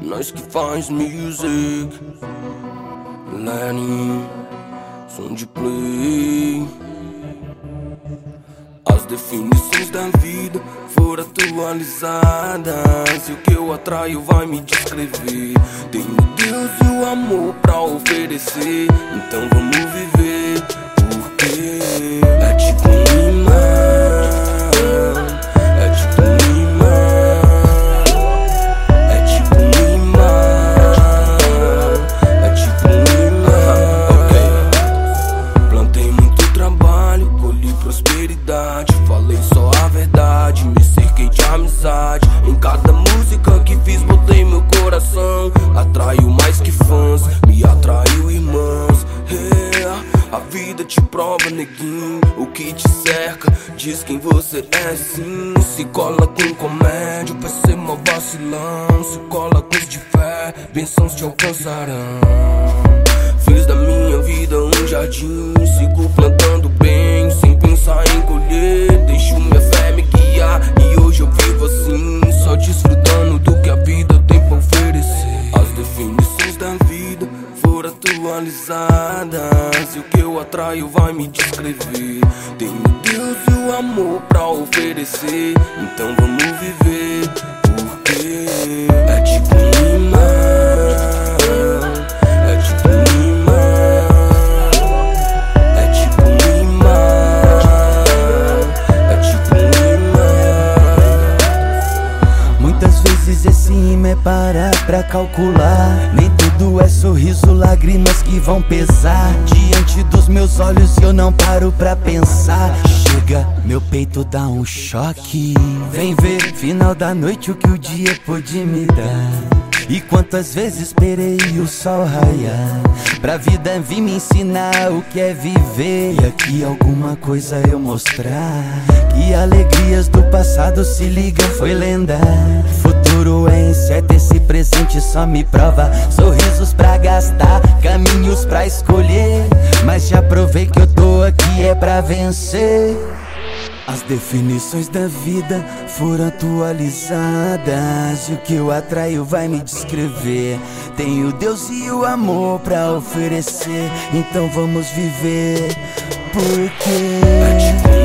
nós que faz music. Lenny, som de play. As definições da vida foram atualizadas, e o que eu atraio vai me descrever. Tenho Deus e o amor pra oferecer, então vamos viver. Porque é tipo um imã, é tipo um imã, é tipo um imã, é tipo um imã. Ok. Plantei muito trabalho, colhi prosperidade, falei só a verdade, me cerquei de amizade. Em cada música que fiz botei meu coração. Atraiu mais que fãs, me atraiu irmãos. A vida te prova, neguinho, o que te cerca diz quem você é, sim. Se cola com comédia, vai ser mó vacilão. Se cola com os de fé, bênçãos te alcançarão. Fiz da minha vida um jardim, sigo plantando bem, sem pensar em colher. Deixo minha fé me guiar, e hoje eu vivo assim, só desfrutando do que a vida tem pra oferecer. As definições da vida foram atualizadas, e o que eu atraio vai me descrever. Tenho Deus e o amor pra oferecer, então vamos viver. Porque é tipo um imã, é tipo um imã, é tipo um imã, é tipo um imã. Muitas vezes esse imã é parar pra calcular. Nem tudo é sorriso, lágrimas que vão pesar diante dos meus olhos, e eu não paro pra pensar. Chega, meu peito dá um choque. Vem ver, final da noite, o que o dia pôde me dar. E quantas vezes esperei o sol raiar pra vida vir me ensinar o que é viver. E aqui alguma coisa eu mostrar, que alegrias do passado, se liga, foi lenda. Futuro é incerto, esse presente só me prova. Sorrisos pra gastar, caminhos pra escolher, mas já provei que eu tô aqui é pra vencer. As definições da vida foram atualizadas, e o que eu atraio vai me descrever. Tenho Deus e o amor pra oferecer, então vamos viver. Porque é tipo